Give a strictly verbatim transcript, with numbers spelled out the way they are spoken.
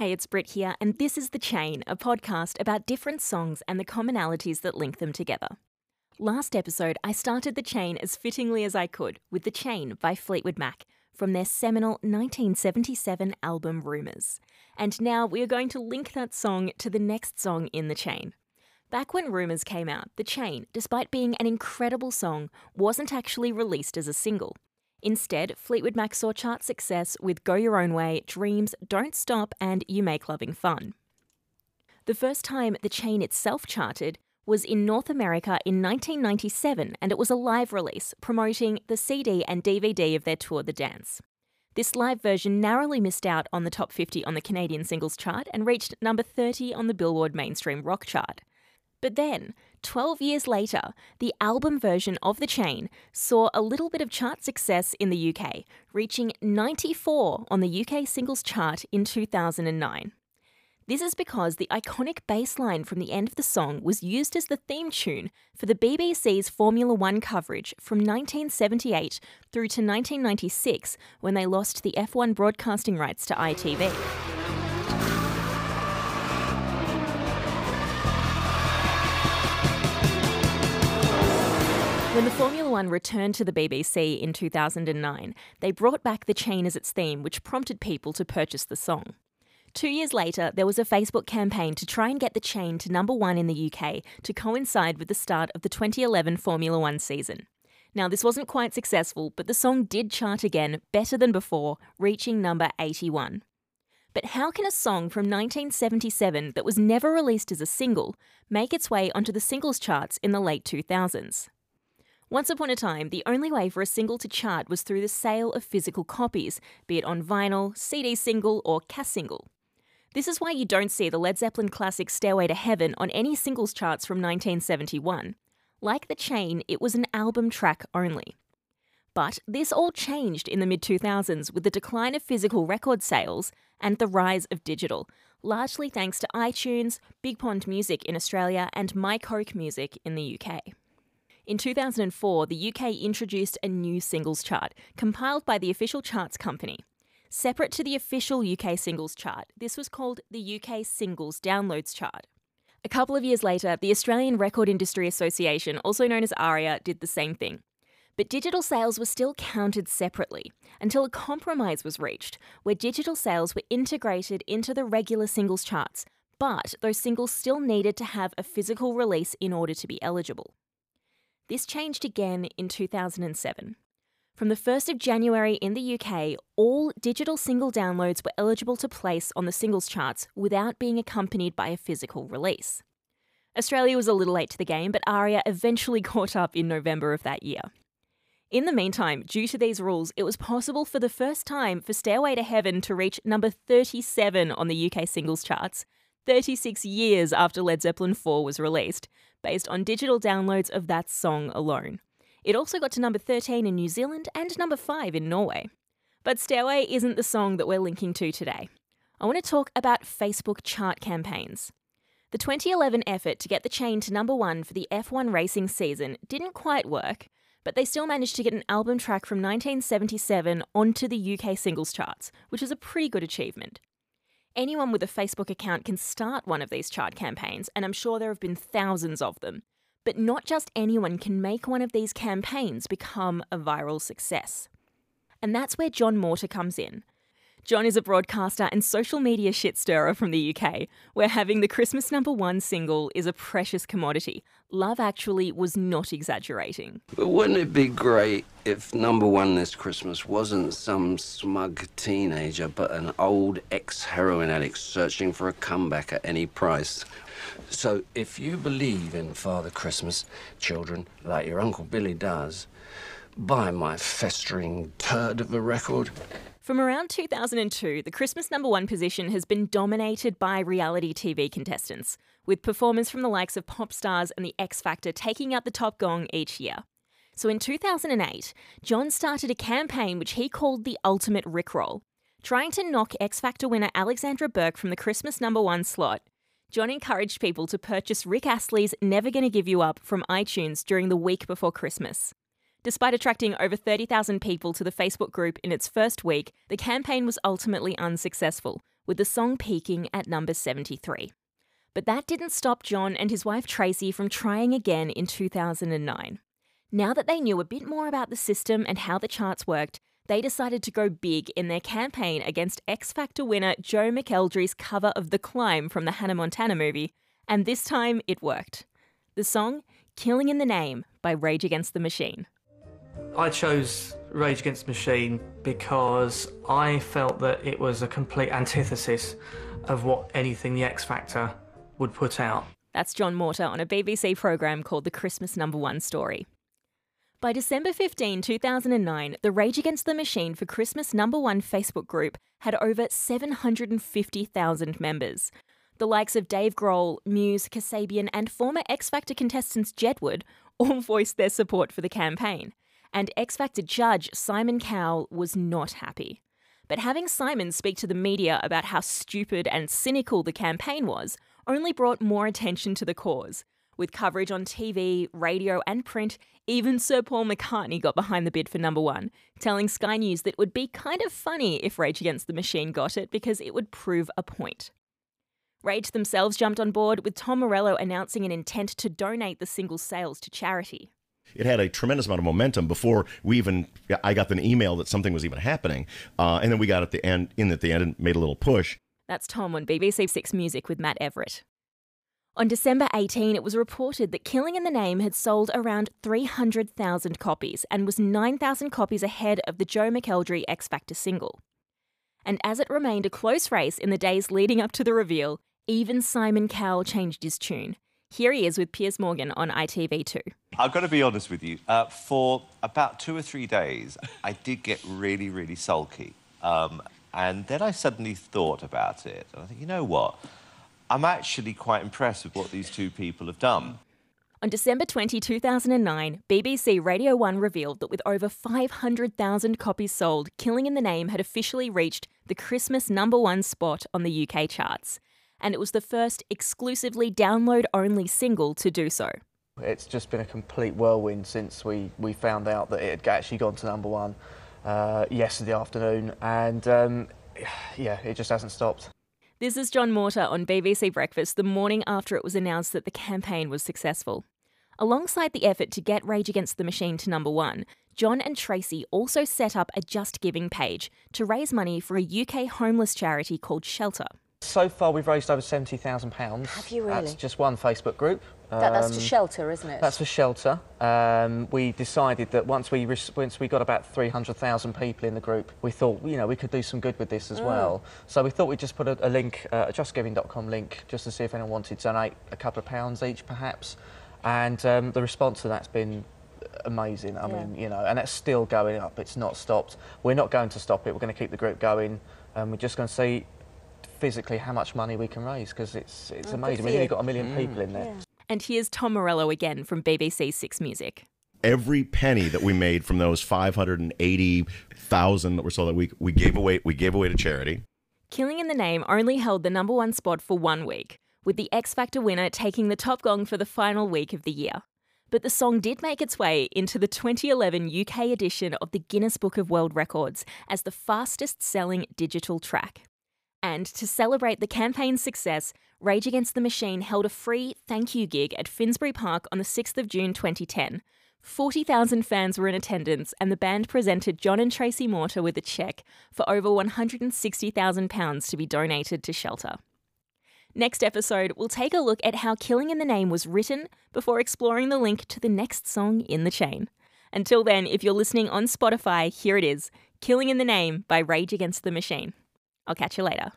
Hey, it's Britt here, and this is The Chain, a podcast about different songs and the commonalities that link them together. Last episode, I started The Chain as fittingly as I could with The Chain by Fleetwood Mac from their seminal nineteen seventy-seven album Rumours. And now we are going to link that song to the next song in The Chain. Back when Rumours came out, The Chain, despite being an incredible song, wasn't actually released as a single. Instead, Fleetwood Mac saw chart success with Go Your Own Way, Dreams, Don't Stop and You Make Loving Fun. The first time The Chain itself charted was in North America in nineteen ninety-seven, and it was a live release promoting the C D and D V D of their tour The Dance. This live version narrowly missed out on the top fifty on the Canadian singles chart and reached number thirty on the Billboard Mainstream Rock chart. But then, twelve years later, the album version of The Chain saw a little bit of chart success in the U K, reaching ninety-four on the U K singles chart in two thousand nine. This is because the iconic bass line from the end of the song was used as the theme tune for the B B C's Formula One coverage from nineteen seventy-eight through to nineteen ninety-six, when they lost the F one broadcasting rights to I T V. When the Formula One returned to the B B C in two thousand nine, they brought back The Chain as its theme, which prompted people to purchase the song. Two years later, there was a Facebook campaign to try and get The Chain to number one in the U K to coincide with the start of the twenty eleven Formula One season. Now, this wasn't quite successful, but the song did chart again, better than before, reaching number eighty-one. But how can a song from nineteen seventy-seven that was never released as a single make its way onto the singles charts in the late two thousands? Once upon a time, the only way for a single to chart was through the sale of physical copies, be it on vinyl, C D single, or cassette single. This is why you don't see the Led Zeppelin classic Stairway to Heaven on any singles charts from nineteen seventy-one. Like The Chain, it was an album track only. But this all changed in the mid two thousands with the decline of physical record sales and the rise of digital, largely thanks to iTunes, Big Pond Music in Australia, and My Coke Music in the U K. In two thousand four, the U K introduced a new singles chart, compiled by the Official Charts Company. Separate to the official U K singles chart, this was called the U K Singles Downloads Chart. A couple of years later, the Australian Record Industry Association, also known as ARIA, did the same thing. But digital sales were still counted separately, until a compromise was reached, where digital sales were integrated into the regular singles charts, but those singles still needed to have a physical release in order to be eligible. This changed again in two thousand seven. From the first of January in the U K, all digital single downloads were eligible to place on the singles charts without being accompanied by a physical release. Australia was a little late to the game, but ARIA eventually caught up in November of that year. In the meantime, due to these rules, it was possible for the first time for Stairway to Heaven to reach number thirty-seven on the U K singles charts, thirty-six years after Led Zeppelin four was released, based on digital downloads of that song alone. It also got to number thirteen in New Zealand and number five in Norway. But Stairway isn't the song that we're linking to today. I want to talk about Facebook chart campaigns. The twenty eleven effort to get The Chain to number one for the F one racing season didn't quite work, but they still managed to get an album track from nineteen seventy-seven onto the U K singles charts, which is a pretty good achievement. Anyone with a Facebook account can start one of these chart campaigns, and I'm sure there have been thousands of them. But not just anyone can make one of these campaigns become a viral success. And that's where John Mortar comes in. John is a broadcaster and social media shit-stirrer from the U K, where having the Christmas number one single is a precious commodity. Love Actually was not exaggerating. But wouldn't it be great if number one this Christmas wasn't some smug teenager, but an old ex-heroin addict searching for a comeback at any price? So if you believe in Father Christmas, children, like your Uncle Billy does, buy my festering turd of a record. From around two thousand two, the Christmas number one position has been dominated by reality T V contestants, with performers from the likes of Pop Stars and The X Factor taking out the top gong each year. So in two thousand eight, John started a campaign which he called the Ultimate Rickroll. Trying to knock X Factor winner Alexandra Burke from the Christmas number one slot, John encouraged people to purchase Rick Astley's Never Gonna Give You Up from iTunes during the week before Christmas. Despite attracting over thirty thousand people to the Facebook group in its first week, the campaign was ultimately unsuccessful, with the song peaking at number seventy-three. But that didn't stop John and his wife Tracy from trying again in two thousand nine. Now that they knew a bit more about the system and how the charts worked, they decided to go big in their campaign against X Factor winner Joe McElderry's cover of The Climb from the Hannah Montana movie, and this time it worked. The song, Killing in the Name by Rage Against the Machine. I chose Rage Against the Machine because I felt that it was a complete antithesis of what anything the X Factor would put out. That's John Morter on a B B C programme called The Christmas Number One Story. By December fifteenth, two thousand nine, the Rage Against the Machine for Christmas Number One Facebook group had over seven hundred fifty thousand members. The likes of Dave Grohl, Muse, Kasabian and former X Factor contestants Jedward all voiced their support for the campaign. And X Factor judge Simon Cowell was not happy. But having Simon speak to the media about how stupid and cynical the campaign was only brought more attention to the cause. With coverage on T V, radio and print, even Sir Paul McCartney got behind the bid for number one, telling Sky News that it would be kind of funny if Rage Against the Machine got it because it would prove a point. Rage themselves jumped on board, with Tom Morello announcing an intent to donate the single's sales to charity. It had a tremendous amount of momentum before we even, I got an email that something was even happening. Uh, and then we got at the end, in at the end and made a little push. That's Tom on B B C Six Music with Matt Everett. On December eighteenth, it was reported that Killing in the Name had sold around three hundred thousand copies and was nine thousand copies ahead of the Joe McElderry X Factor single. And as it remained a close race in the days leading up to the reveal, even Simon Cowell changed his tune. Here he is with Piers Morgan on I T V two. I've got to be honest with you. Uh, for about two or three days, I did get really, really sulky. Um, and then I suddenly thought about it. And I think, you know what? I'm actually quite impressed with what these two people have done. On December twentieth, two thousand nine, B B C Radio one revealed that with over five hundred thousand copies sold, Killing in the Name had officially reached the Christmas number one spot on the U K charts. And it was the first exclusively download-only single to do so. It's just been a complete whirlwind since we, we found out that it had actually gone to number one uh, yesterday afternoon, and um, yeah, it just hasn't stopped. This is John Morter on B B C Breakfast the morning after it was announced that the campaign was successful. Alongside the effort to get Rage Against the Machine to number one, John and Tracy also set up a Just Giving page to raise money for a U K homeless charity called Shelter. So far, we've raised over seventy thousand pounds. Have you really? That's just one Facebook group. That, that's for Um, Shelter, isn't it? That's for Shelter. Um, we decided that once we once we got about three hundred thousand people in the group, we thought, you know, we could do some good with this as Mm. well. So we thought we'd just put a, a link, uh, a just giving dot com link, just to see if anyone wanted to donate a couple of pounds each, perhaps. And um, the response to that's been amazing. I Yeah. mean, you know, and that's still going up. It's not stopped. We're not going to stop it. We're going to keep the group going. Um, we're just going to see physically how much money we can raise, because it's it's Oh, good amazing. for We've only you. got a million people in there. Yeah. And here's Tom Morello again from B B C Six Music. Every penny that we made from those five hundred eighty thousand that were sold that week, we gave away, we gave away to charity. Killing in the Name only held the number one spot for one week, with the X Factor winner taking the top gong for the final week of the year. But the song did make its way into the twenty eleven U K edition of the Guinness Book of World Records as the fastest-selling digital track. And to celebrate the campaign's success, Rage Against the Machine held a free thank you gig at Finsbury Park on the sixth of June twenty ten. forty thousand fans were in attendance, and the band presented John and Tracy Morter with a cheque for over one hundred sixty thousand pounds to be donated to Shelter. Next episode, we'll take a look at how Killing in the Name was written before exploring the link to the next song in the chain. Until then, if you're listening on Spotify, here it is, Killing in the Name by Rage Against the Machine. I'll catch you later.